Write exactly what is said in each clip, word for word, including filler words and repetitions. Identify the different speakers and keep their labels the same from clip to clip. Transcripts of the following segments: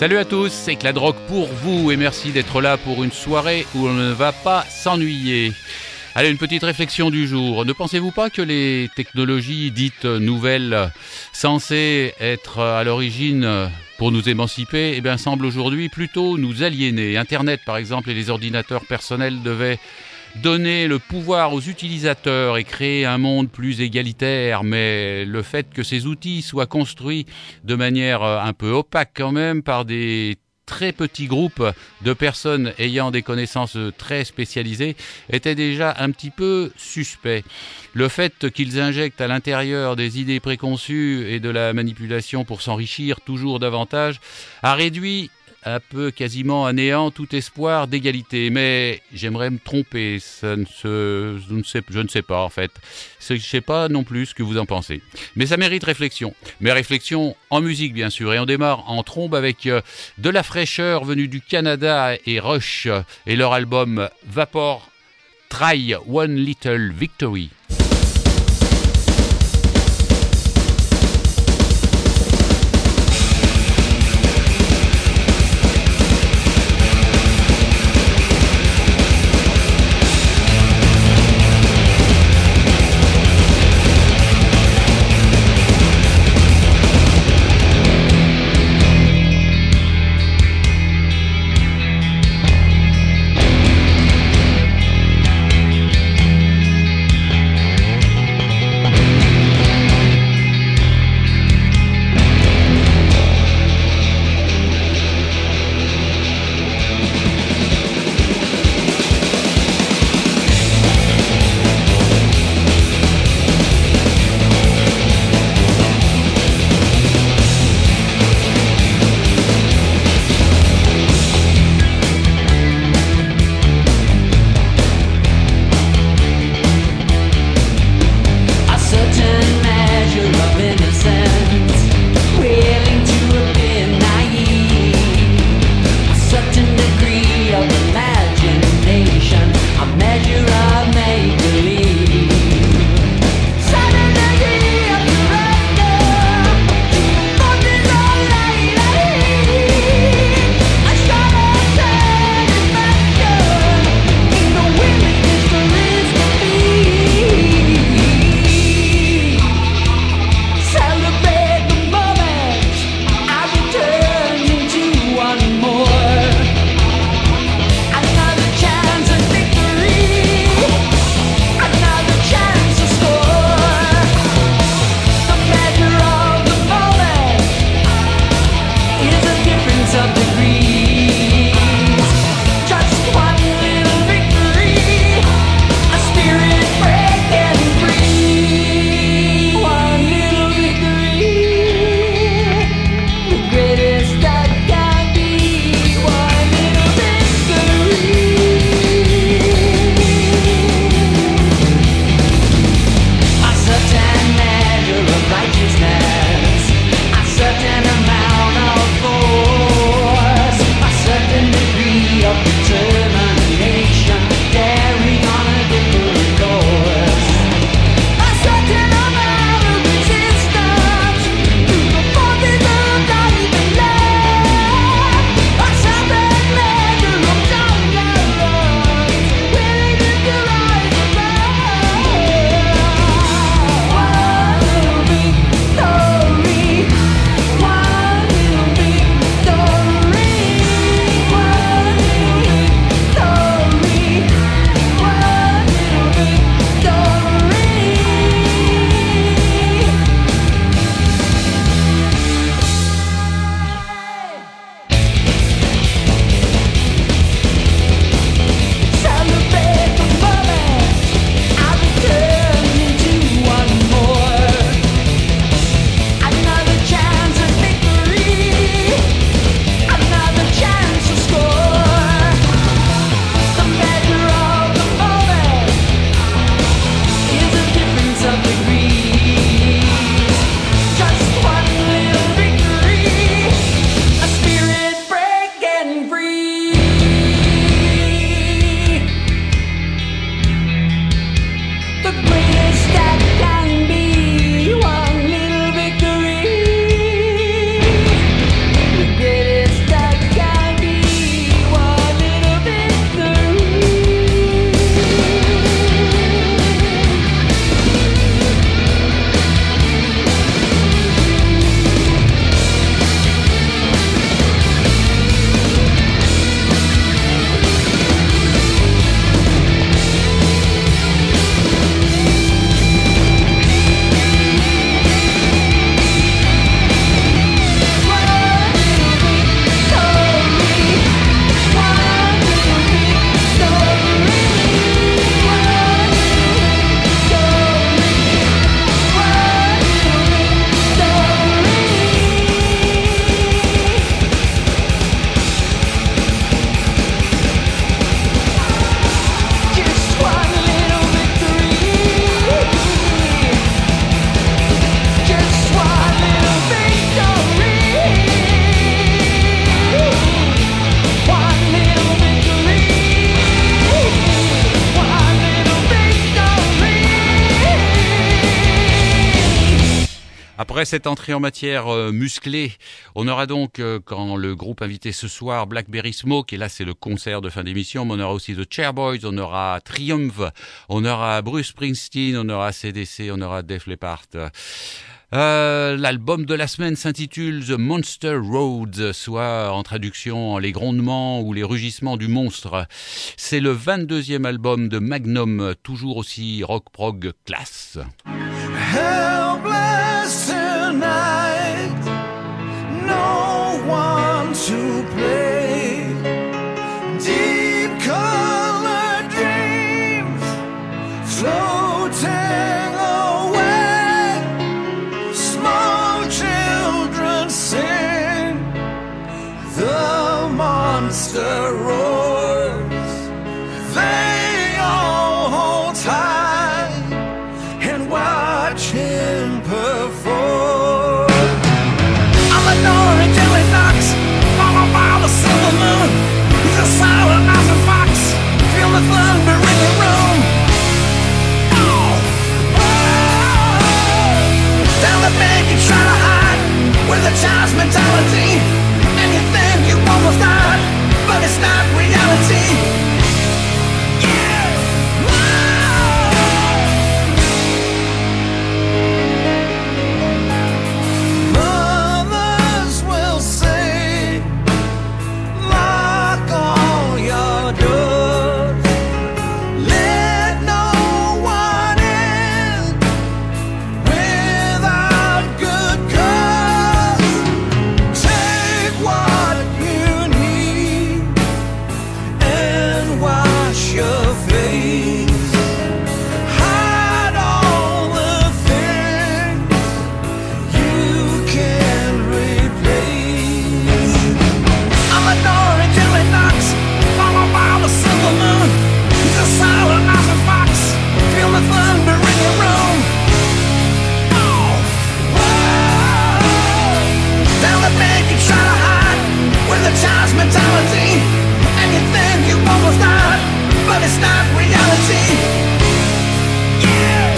Speaker 1: Salut à tous, c'est que la drogue pour vous et merci d'être là pour une soirée où on ne va pas s'ennuyer. Allez, une petite réflexion du jour. Ne pensez-vous pas que les technologies dites nouvelles, censées être à l'origine pour nous émanciper, eh bien, semblent aujourd'hui plutôt nous aliéner. Internet, par exemple, et les ordinateurs personnels devaient donner le pouvoir aux utilisateurs et créer un monde plus égalitaire, mais le fait que ces outils soient construits de manière un peu opaque quand même par des très petits groupes de personnes ayant des connaissances très spécialisées était déjà un petit peu suspect. Le fait qu'ils injectent à l'intérieur des idées préconçues et de la manipulation pour s'enrichir toujours davantage a réduit un peu quasiment à néant tout espoir d'égalité. Mais j'aimerais me tromper, ça ne se, je, ne sais, je ne sais pas en fait. Je ne sais pas non plus ce que vous en pensez. Mais ça mérite réflexion. Mais réflexion en musique bien sûr. Et on démarre en trombe avec de la fraîcheur venue du Canada et Rush et leur album Vapor Try One Little Victory. Après cette entrée en matière euh, musclée, on aura donc, euh, quand le groupe invité ce soir, Blackberry Smoke, et là c'est le concert de fin d'émission, mais on aura aussi The Chairboys, on aura Triumph, on aura Bruce Springsteen, on aura C D C, on aura Def Leppard. Euh, l'album de la semaine s'intitule The Monster Road, soit en traduction les grondements ou les rugissements du monstre. C'est le vingt-deuxième album de Magnum, toujours aussi rock-prog classe.
Speaker 2: Helpless tonight, no one to play. Deep colored dreams floating away. Small children sing, the monster roars. They all hold tight and watch him perform. On the door until he knocks, followed by the silver moon. He's a silent as a fox, feel the thunder in the room. Oh, oh. Down the bank you try to hide with a child's mentality. Anything you almost died, but it's not reality. Mentality, anything you almost died, but it's not reality. Yeah,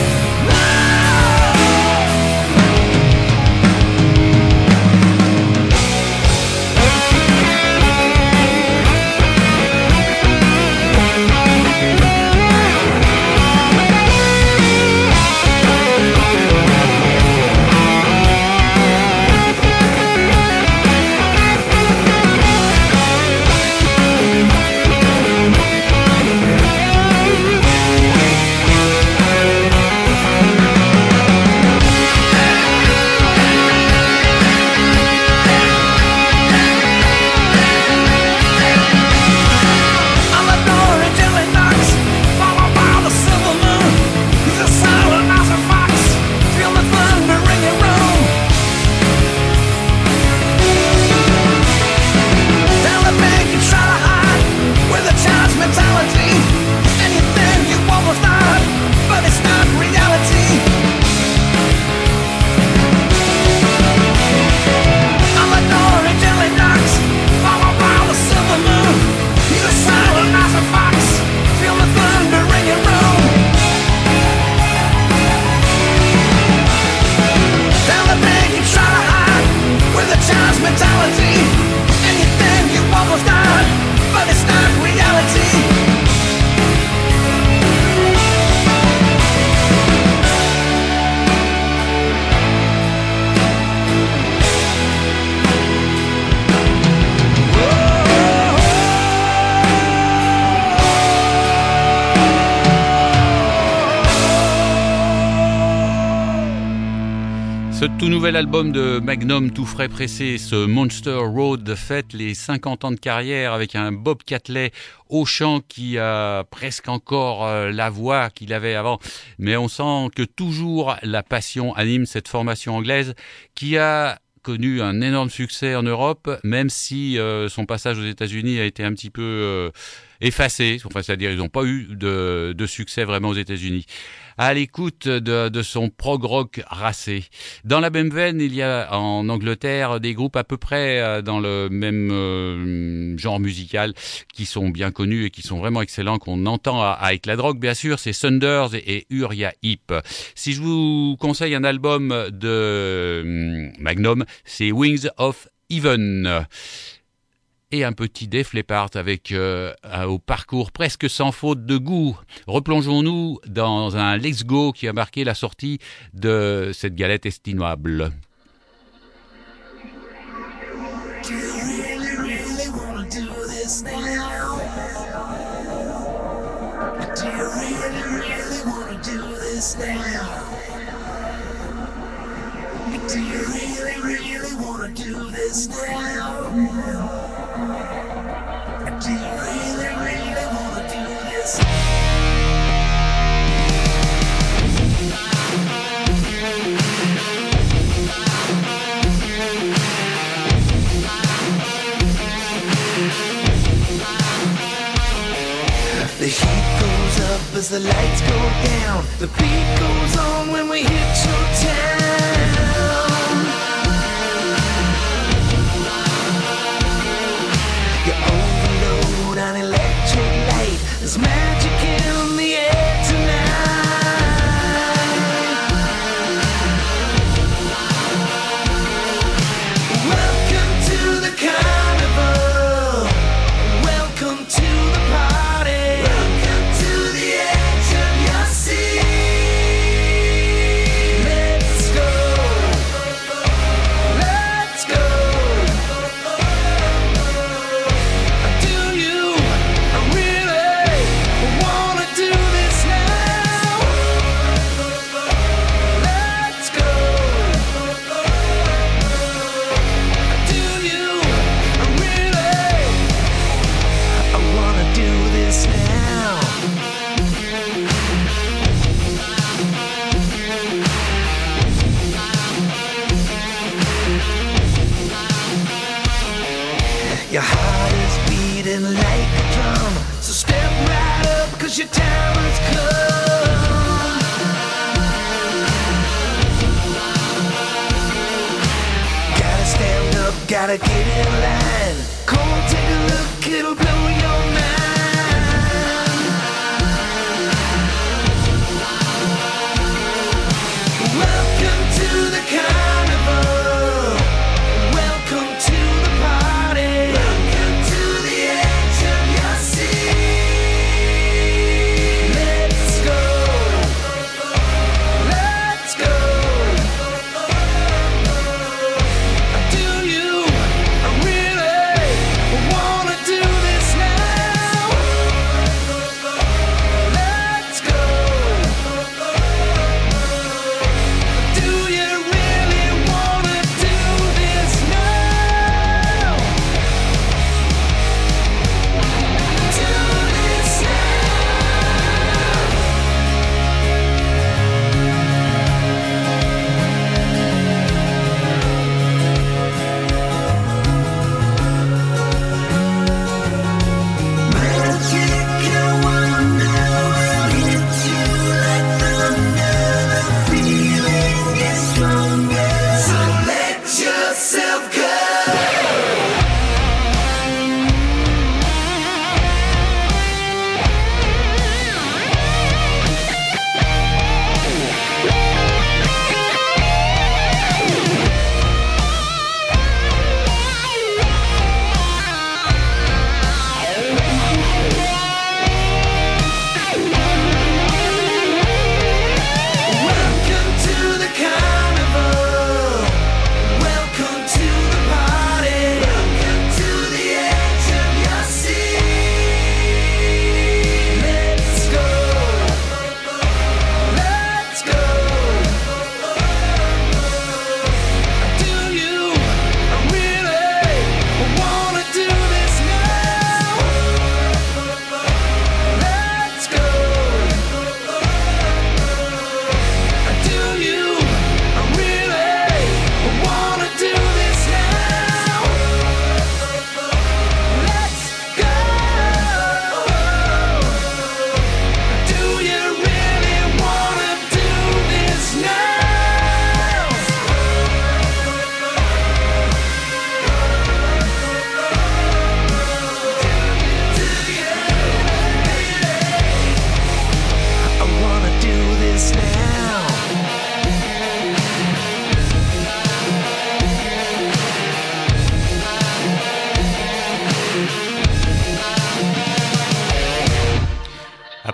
Speaker 1: Ce tout nouvel album de Magnum tout frais pressé, ce Monster Road, fête les cinquante ans de carrière avec un Bob Catley au chant qui a presque encore la voix qu'il avait avant. Mais on sent que toujours la passion anime cette formation anglaise qui a connu un énorme succès en Europe, même si euh, son passage aux États-Unis a été un petit peu... Euh, effacés. Enfin, c'est-à-dire ils n'ont pas eu de, de succès vraiment aux États-Unis. À l'écoute de, de son prog rock racé. Dans la même veine, il y a en Angleterre des groupes à peu près dans le même euh, genre musical qui sont bien connus et qui sont vraiment excellents, qu'on entend avec la drogue, bien sûr, c'est Thunders et, et Uriah Heep. Si je vous conseille un album de euh, Magnum, c'est Wings of Heaven. Et un petit Def Leppard avec euh, un, au parcours presque sans faute de goût. Replongeons-nous dans un Let's Go qui a marqué la sortie de cette galette estimable.
Speaker 2: Do you really, really wanna do this now? Do you really, really wanna do this now? Do you really, really wanna do this now? Do you really, really wanna do this? The heat goes up as the lights go down. The beat goes on when we hit your town. You overload on electric light. There's magic in the air tonight. Welcome to the carnival. Welcome to the party. Welcome to the edge of your seat. Let's go. Let's go. Do you really wanna do this now? Let's go. Do you really wanna do this now? Your heart is beating like a drum. So step right up, cause your time has come. Gotta stand up, gotta get in line. Come on, take a look, it'll blow your mind. Welcome to the carnival. Welcome to the party. Welcome to the edge of your seat. Let's go. Let's go. Do you really wanna do this now? Let's go. Do you really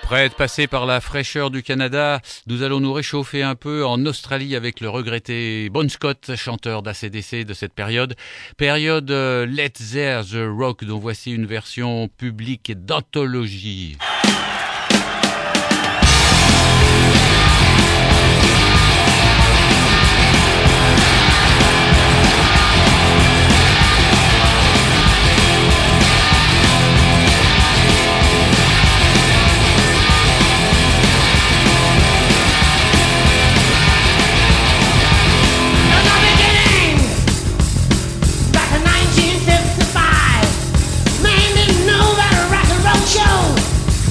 Speaker 1: Après être passé par la fraîcheur du Canada, nous allons nous réchauffer un peu en Australie avec le regretté Bon Scott, chanteur d'A C D C de cette période. Période euh, Let There the Rock, dont voici une version publique d'anthologie.
Speaker 2: nineteen fifty-five, man didn't know about a rock and roll show.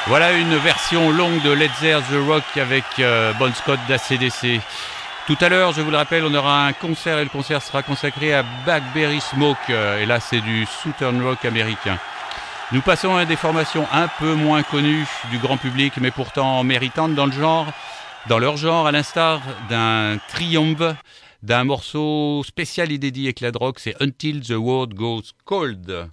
Speaker 1: Voilà une version longue de Let's Hear the Rock avec euh, Bon Scott d'A C D C. Tout à l'heure, je vous le rappelle, on aura un concert et le concert sera consacré à Blackberry Smoke. Et là, c'est du Southern Rock américain. Nous passons à des formations un peu moins connues du grand public, mais pourtant méritantes dans le genre, dans leur genre, à l'instar d'un triomphe, d'un morceau spécial et dédié avec la drogue, c'est Until the World Goes Cold.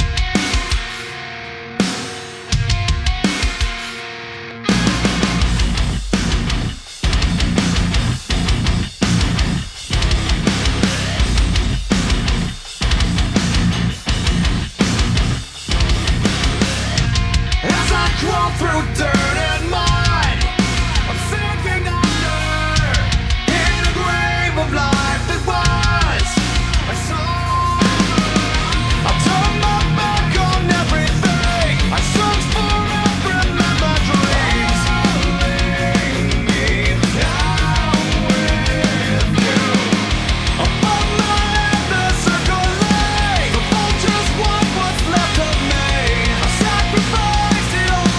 Speaker 2: Through dirt and mud, I'm sinking under in a grave of life that was. I saw, I turned my back on everything. I searched for every my dreams. Following me down with you. Above my head the circle lay. The vultures want what's left of me. I sacrificed it all.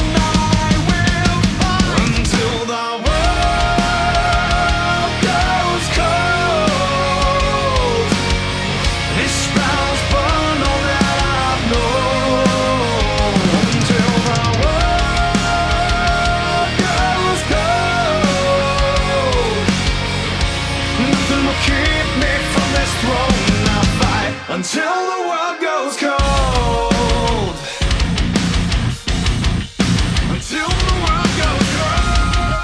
Speaker 2: Until the world goes cold. Until the world goes cold.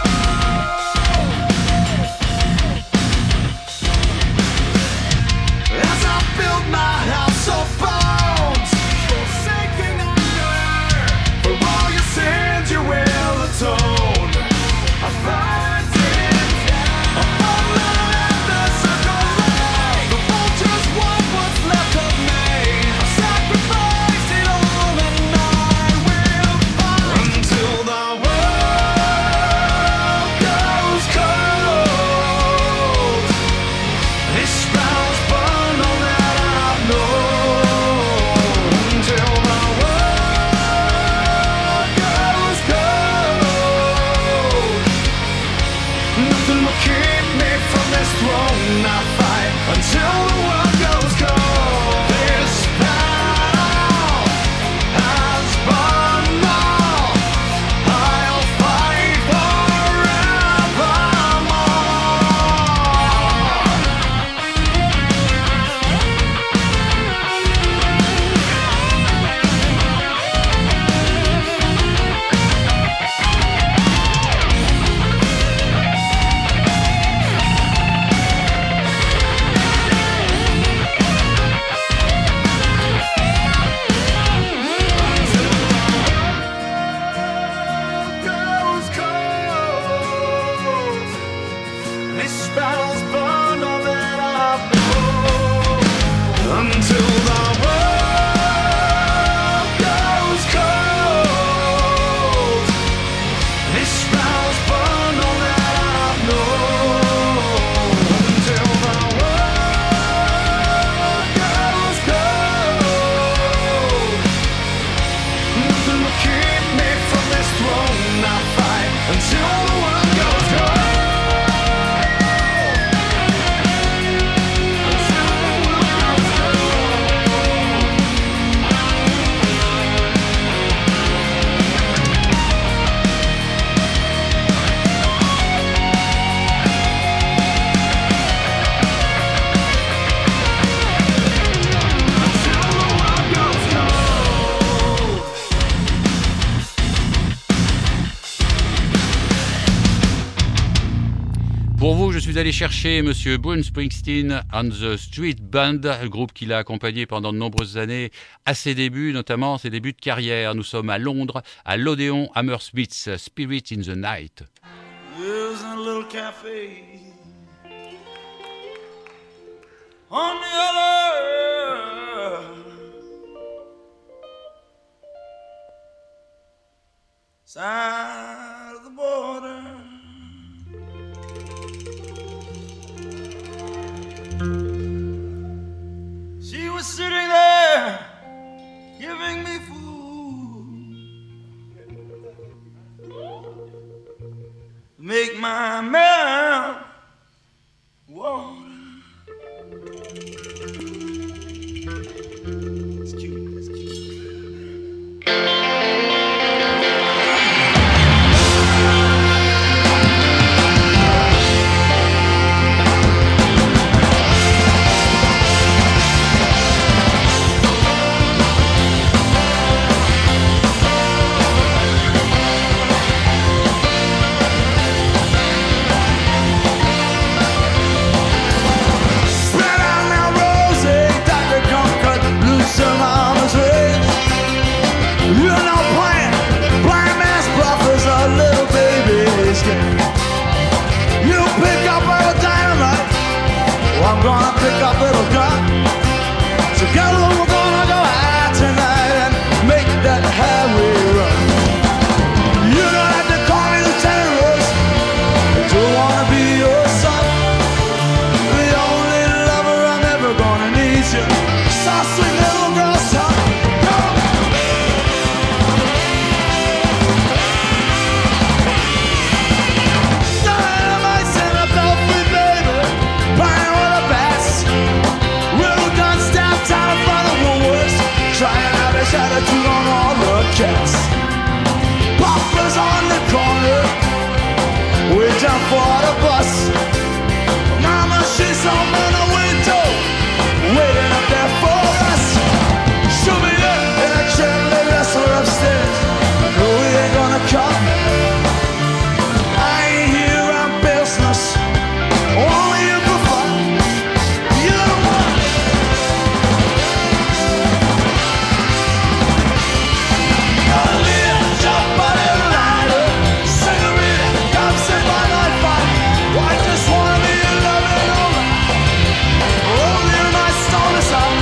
Speaker 2: As I build my house of bones, forsaking under, for all your sins you will atone. I find it above my head the circle lay. The vultures want what's left of me. I sacrificed it all and I will fight until the world goes cold. These spells burn all that I've known until the world goes cold. Nothing will keep me from this throne. I fight until the world goes cold. This battle has burned all. I'll fight forevermore. Goes cold. This battle's burned all that I've known until the world goes cold. This battle's burned all that I've known until the world goes cold. Nothing will keep me from this throne. I fight until the world goes cold. Until the world goes
Speaker 1: Pour vous, je suis allé chercher Monsieur Bruce Springsteen and the Street Band, le groupe qu'il a accompagné pendant de nombreuses années à ses débuts, notamment ses débuts de carrière. Nous sommes à Londres, à l'Odéon Hammersmith's Spirit in the Night.
Speaker 2: There's a little cafe on the other side of the border. She was sitting there giving me food. make my mouth water. It's cute, it's cute. I'm gonna pick up little gun. Together we're gonna go out tonight and make that highway run. You don't have to call me Lieutenant Rose. I don't wanna be your son. The only lover I'm ever gonna need you. So sweet little girl, son. Go! Dynamite and a belfry, baby. Playing with a bass. Little gun stabbed down by the Woolworths. Trying out his attitude on all the cats. Papa's on the corner, waiting for the bus. Mama, she's home in the window, waiting up there for us. She'll be there in a chair, they wrestle upstairs. No, he ain't gonna come. I ain't here on business, only here for fun. You know what? Gonna live, jump on it, rider. Senorita, come sit by my fire. I just wanna be in love and over. Only my stone is up.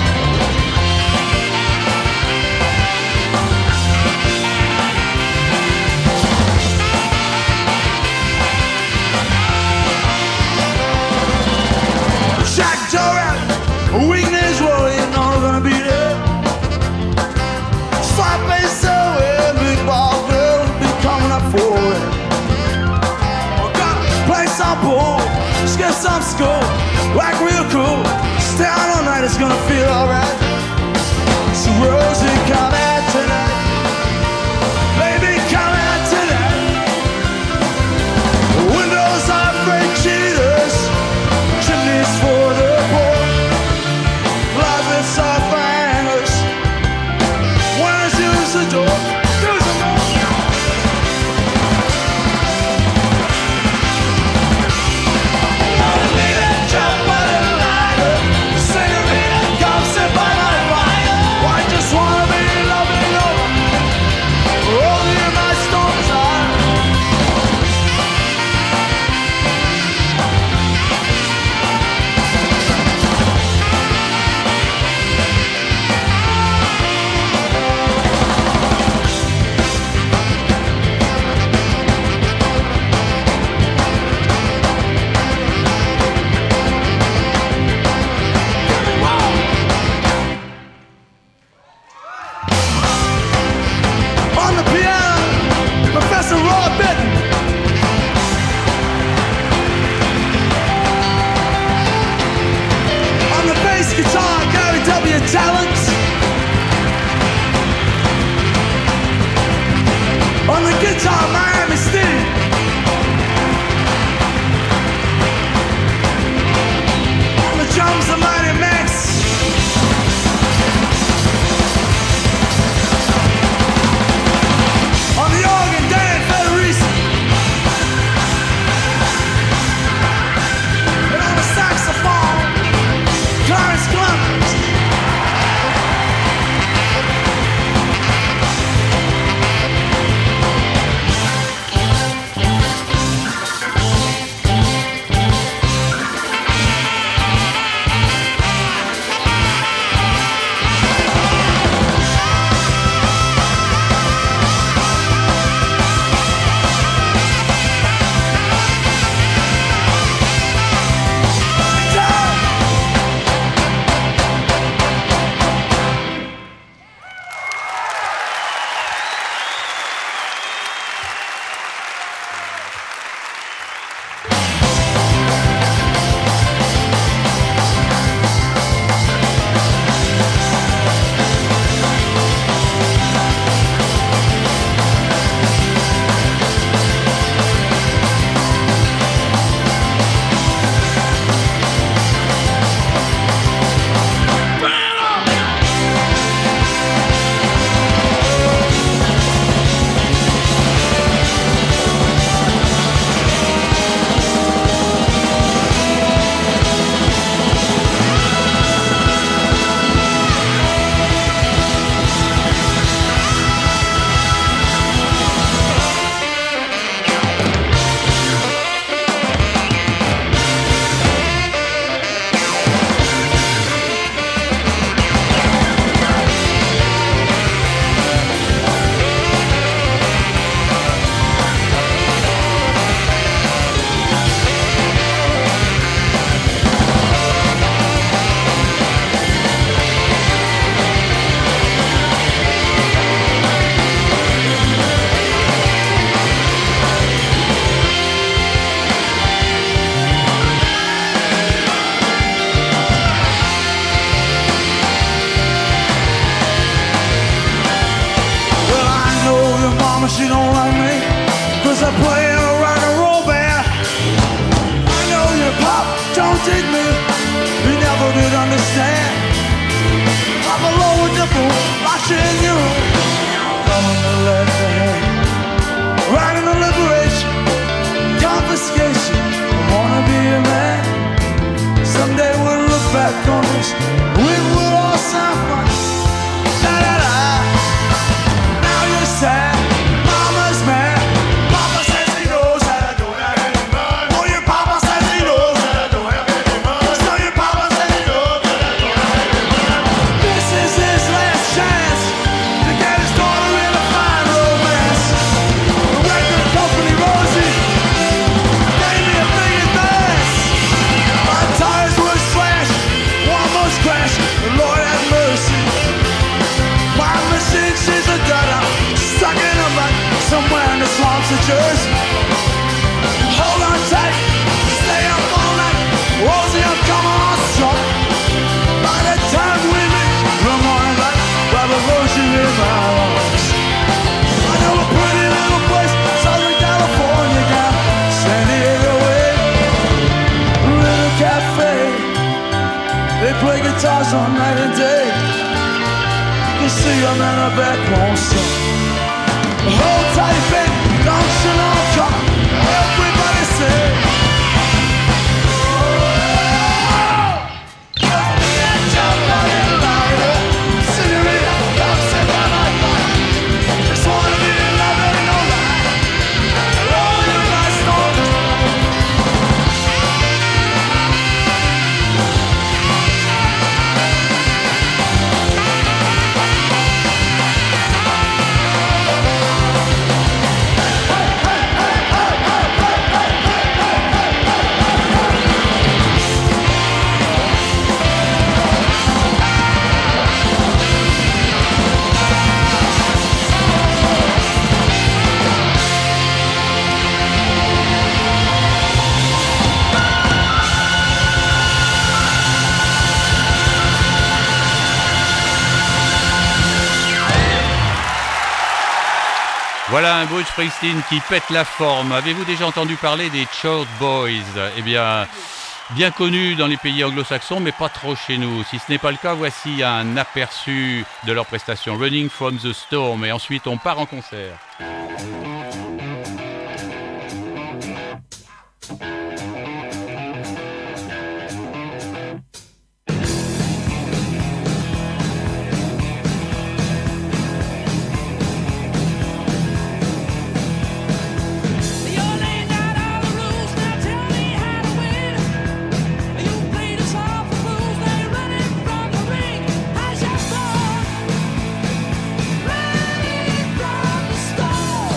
Speaker 2: Jack Joran, weakness, well, ain't no gonna be there. Slap face away, big ball girl, be coming up for it. We're gonna play some pool, skip some school, whack real cool. Stay out all night, it's gonna feel alright. So Rosie, come out tonight. Baby, come out tonight. Windows are fake cheaters, chimneys for the poor, closets are bangers. When it's use the door, use the door. Gonna leave that jump on it, rider. Senorita, come sit by my fire. I just wanna be loving over. Only in my storms are. On the piano, Professor Roy Bitton. On the bass guitar, Gary W. Talent. On the guitar, Miami Steve. On the drums, the Mighty Max. On the organ, Dan Federici. And on the saxophone, Clarence Clemens. she don't like me, cause I play in a rock and roll band. I know your pop don't dig me, he never did understand. I'm alone with the fool, watching you. Coming to let the hand, riding the liberation, confiscation. I wanna be a man. Someday we'll look back on this, we will all sound funny. Da da da. Now you're sad, mama's mad. Papa says he knows that I don't have any money. Oh, your papa says he knows that I don't have any money. So your papa says he knows that I don't have any money. This is his last chance to get his daughter in a fine romance. The record company Rosie gave me a big advance. My tires were slashed, almost crashed. The Lord have mercy. My machine, she's a gutter, stuck in a mud somewhere in the swamps of Jersey. Hold on tight, stay up all night. Rosie, I'm coming on strong. By the time we meet the morning light, we'll have Rosie in my arms. I know a pretty little place, Southern California, down San Diego way. Little cafe, they play guitars all night and day. You see them in a back home song. Hold tight, baby, don't you know I'm coming? Everybody say, oh, just me and somebody like it. Senorita, don't say that like that. Just wanna be in love and no lie. Oh, you guys know.
Speaker 1: Voilà un Bruce Springsteen qui pète la forme. Avez-vous déjà entendu parler des Chord Boys? Eh bien, bien connus dans les pays anglo-saxons, mais pas trop chez nous. Si ce n'est pas le cas, voici un aperçu de leur prestation Running from the Storm. Et ensuite, on part en concert.
Speaker 3: You're laying out all the rules, now tell me how to win. You played us all for fools, now you're running from the ring. How's your storm? Running from the storm.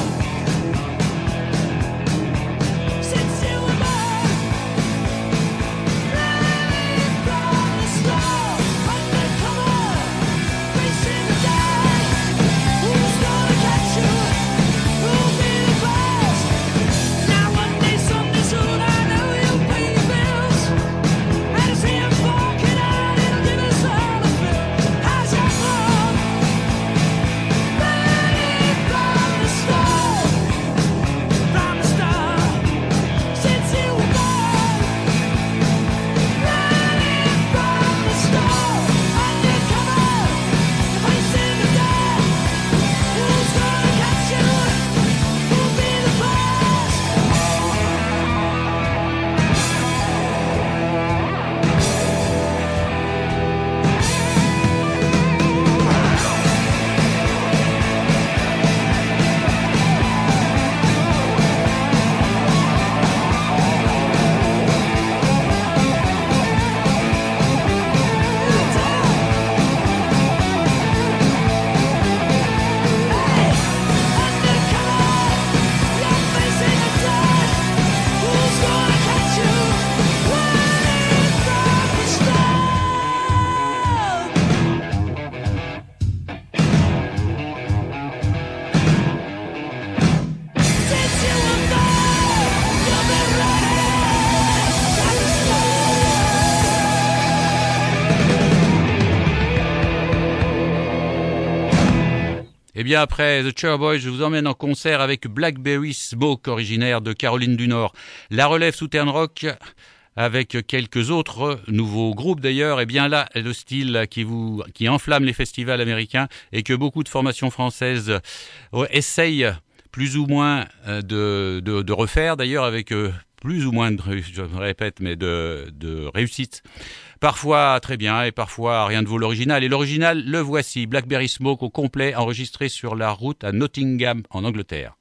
Speaker 1: Eh bien, après The Chairboys, je vous emmène en concert avec Blackberry Smoke, originaire de Caroline du Nord. La relève Southern Rock, avec quelques autres nouveaux groupes d'ailleurs, et bien là, le style qui vous qui enflamme les festivals américains et que beaucoup de formations françaises euh, essayent plus ou moins euh, de, de, de refaire d'ailleurs avec euh, plus ou moins de, je me répète, mais de, de réussite. Parfois très bien et parfois rien ne vaut l'original. Et l'original, le voici, Blackberry Smoke au complet, enregistré sur la route à Nottingham en Angleterre.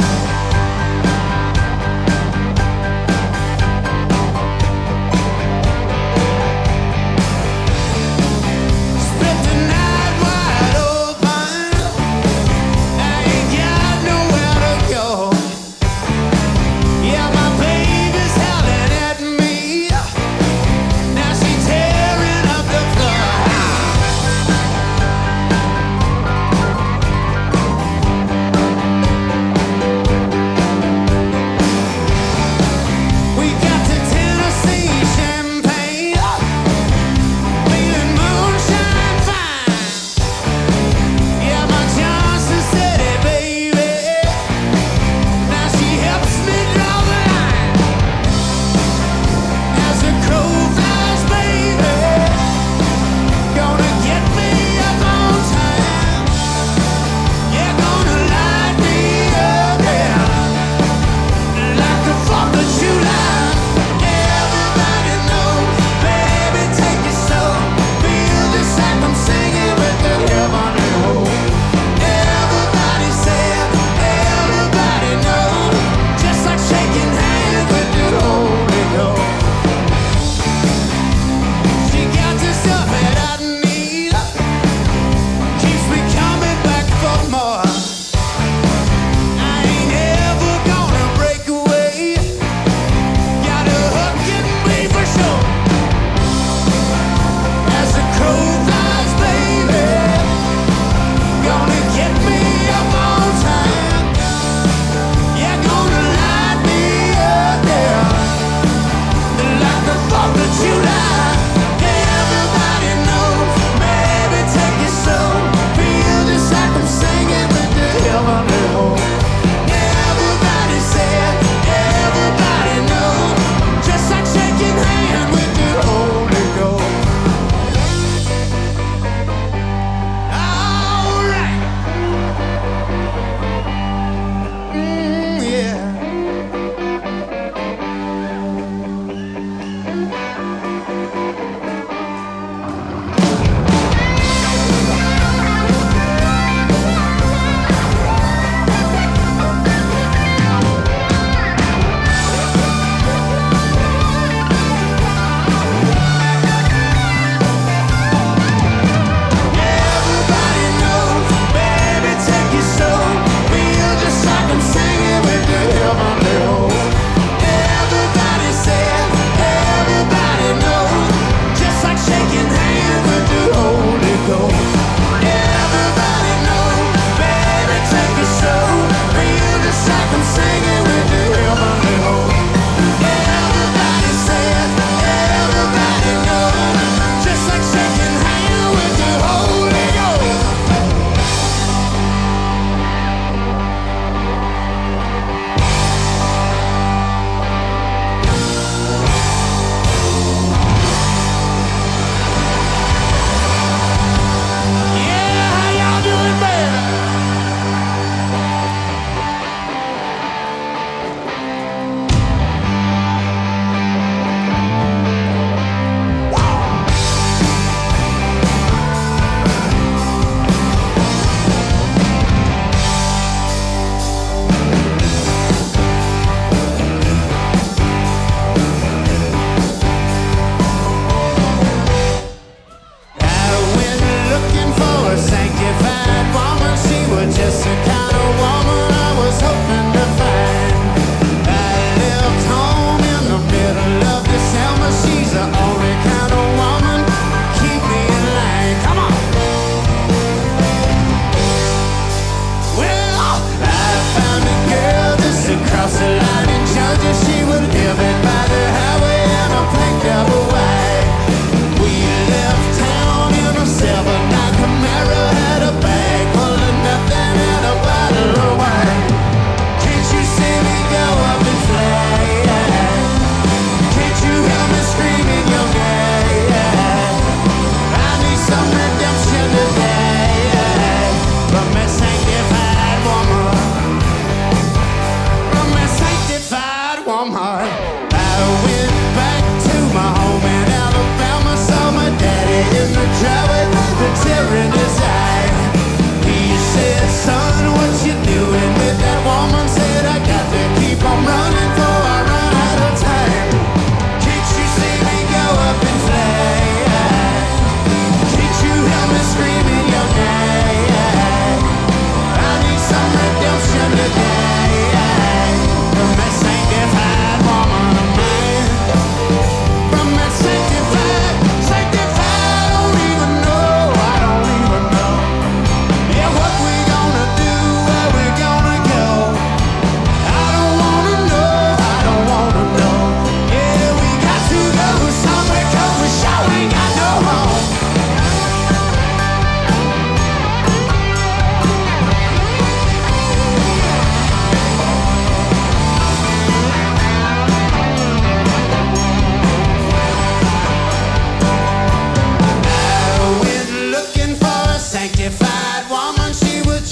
Speaker 2: Thank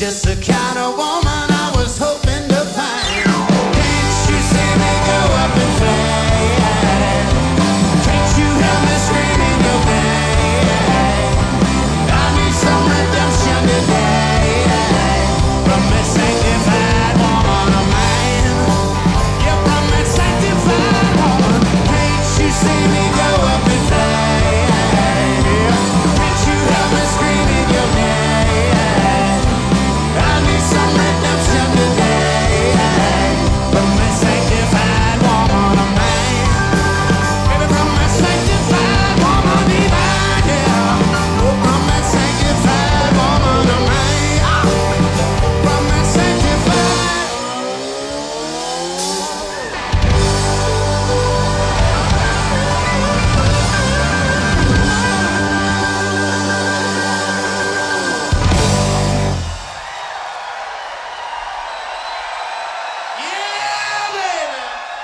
Speaker 2: just the kind of woman I was hoping to find. Can't you see me go up and fly? Can't you help me scream in your name? I need some redemption today from a sanctified woman of mine. Yeah, from a sanctified woman. Can't you see me go up and fly? Can't you help me scream in your name? I need some redemption today from a sanctified woman of mine. Baby, from a sanctified woman divine, yeah. Oh, from a sanctified woman of mine. Ah, from a sanctified. Yeah, baby.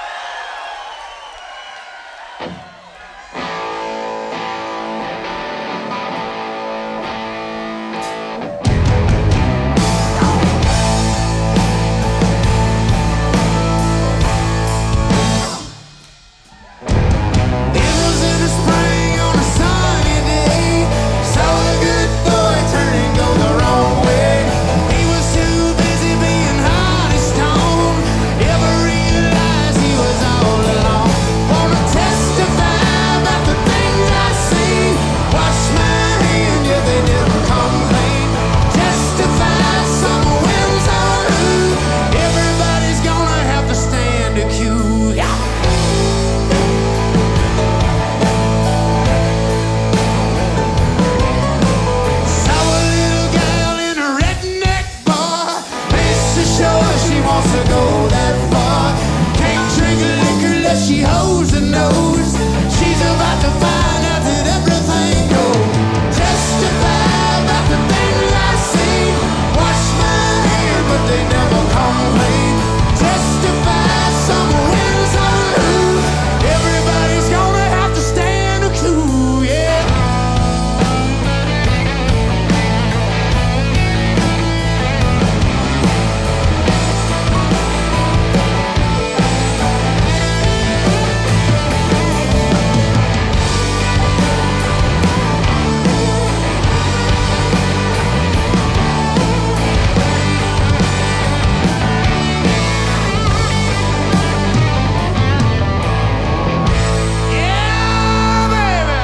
Speaker 2: It was in the spring on a sunny day. Saw a good boy turn and go the wrong way. He was too busy being hot as stone. Ever realized he was all alone. Wanna testify about the things I seen. Wash my hand, yeah, they never come clean. Testify some wins on who. Everybody's gonna have to stand accused. Yeah. Saw a little gal in a redneck bar. Mister Sure she wants to go that far. Can't drink liquor unless she holds the nose. She's about to find out that everything goes. Testify about the things I see. Wash my hand, but they never come clean. Testify some wins on who. Everybody's gonna have to stand accused, yeah. Yeah, baby.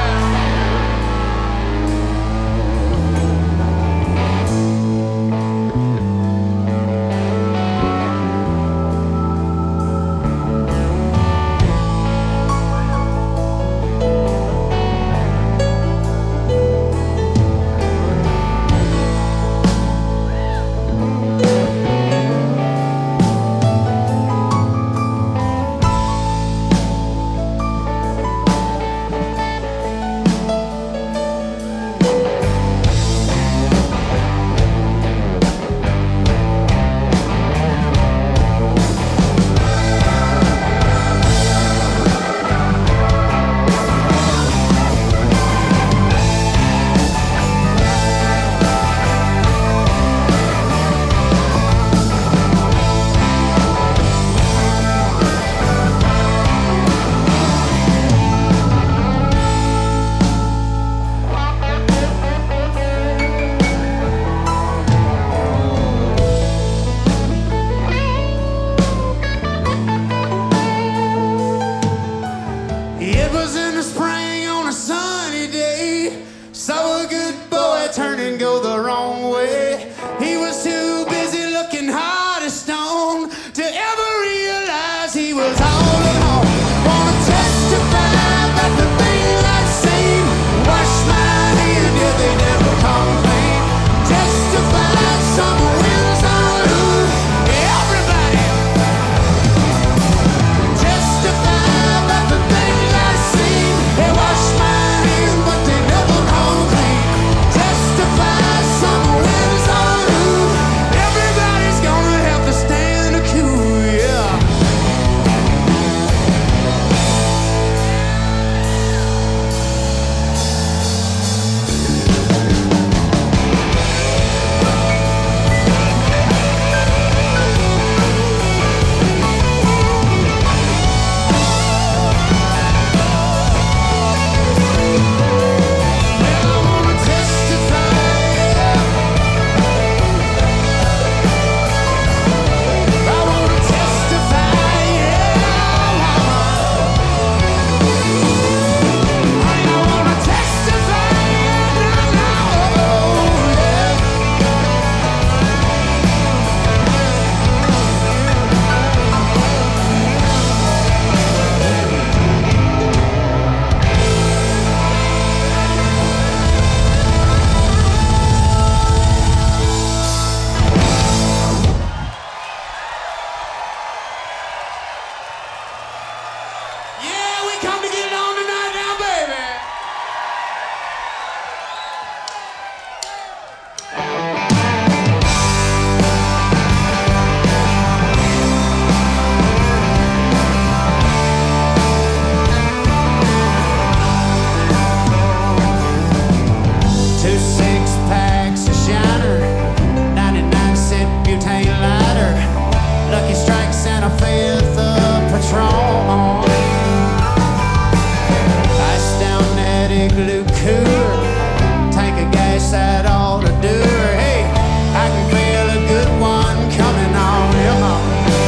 Speaker 2: It was in the spring on a sunny day. Saw a good boy turn and go the wrong way. He was too busy looking hard as stone to ever realize he was all alone. Wanna testify about the things I've seen. Wash my hand, yeah, they never come clean. Testify some wins on who. Everybody. Testify about the things I've seen. They wash my hands, but they never come clean. Testify some wins
Speaker 4: igloo cooler. Tank of gas that ought to do her. Hey, I can feel a good one coming on. Come on.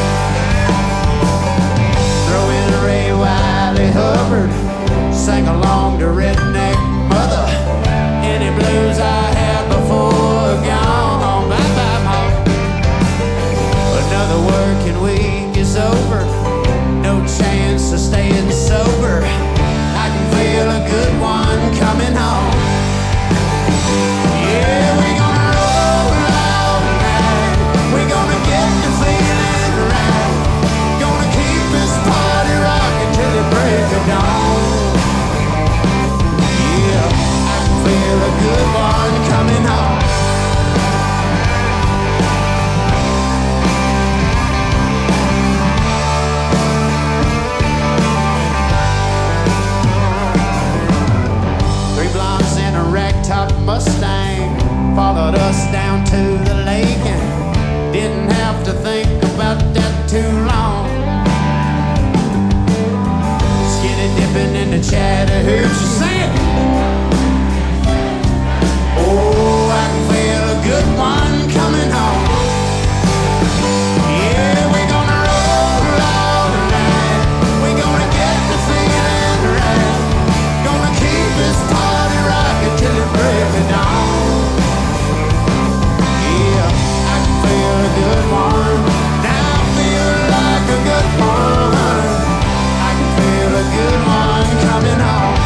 Speaker 4: Throw in Ray Wiley Hubbard. Sing along to Redneck Mother. Any blues I had before gone. Bye bye, Mom. Another working week is over. No chance of staying sober. I can feel a good one coming home. Yeah, we're gonna roll all night. We're gonna get the feeling right. Gonna keep this party rocking till the break of dawn. Yeah, I can feel a good one coming home. Three blondes in a ragtop Mustang followed us down to the lake and didn't have to think about that too long. Skinny dipping in the Chattahoochee sand. Oh, I can feel a good one coming home. Yeah, we're gonna roll all night. We're gonna get the feeling right. Gonna keep this party rocking till it break of dawn. Yeah, I can feel a good one. Now I feel like a good one. I can feel a good one coming home.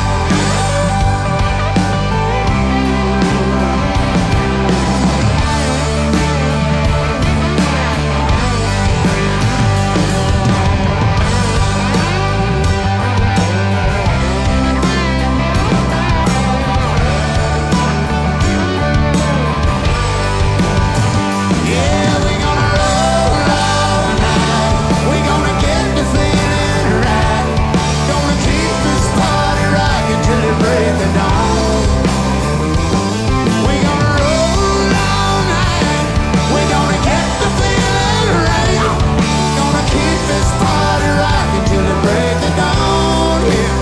Speaker 4: Yeah, we're gonna roll all night. We're gonna get the feeling right. Gonna keep this party rocking till it break the dawn. We're gonna roll all night. We're gonna get the feeling right. Gonna keep this party rocking till it break the dawn. Yeah.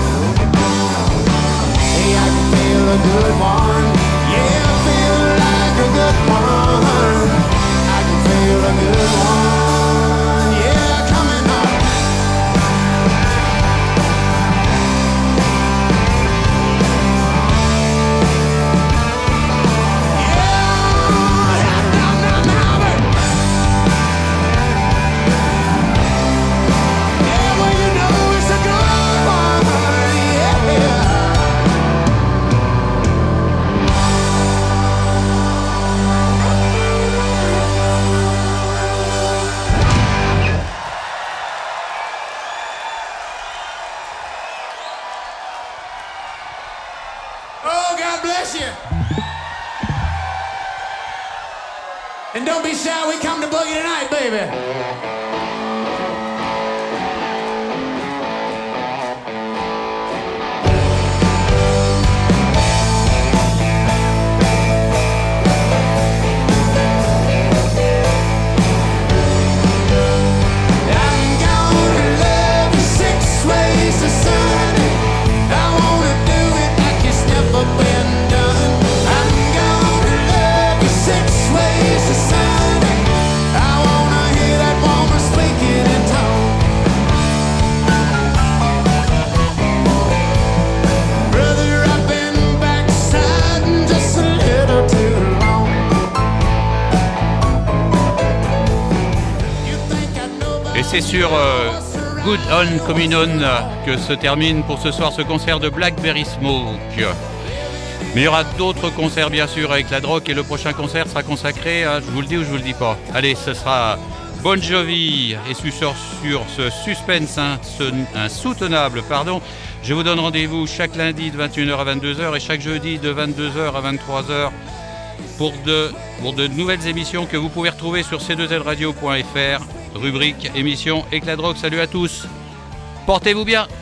Speaker 4: Hey, I can feel a good one. Yeah, I feel like a good one. I can feel a good one. Yeah, coming on. Yeah, now, now, now, baby. Yeah, well, you know it's a good one. Yeah. Oh, God bless you. And don't be shy, we come to boogie tonight, baby. I'm gonna love you six ways to Sunday. I wanna do it like it's never been done. I'm gonna love you six ways to Sunday. I wanna hear that woman speaking in tongue. Brother, I've been backsliding just a little too long. You think I know about
Speaker 1: Et c'est sur euh, Good On Coming On que se termine pour ce soir ce concert de Blackberry Smoke. Mais il y aura d'autres concerts bien sûr avec la drogue et le prochain concert sera consacré à, je vous le dis ou je vous le dis pas. Allez, ce sera Bon Jovi et sur, sur ce suspense hein, ce, insoutenable, pardon. Je vous donne rendez-vous chaque lundi de vingt et une heures à vingt-deux heures et chaque jeudi de vingt-deux heures à vingt-trois heures pour de, pour de nouvelles émissions que vous pouvez retrouver sur c deux l radio point f r, rubrique émission Éclat de rock. Salut à tous, portez-vous bien.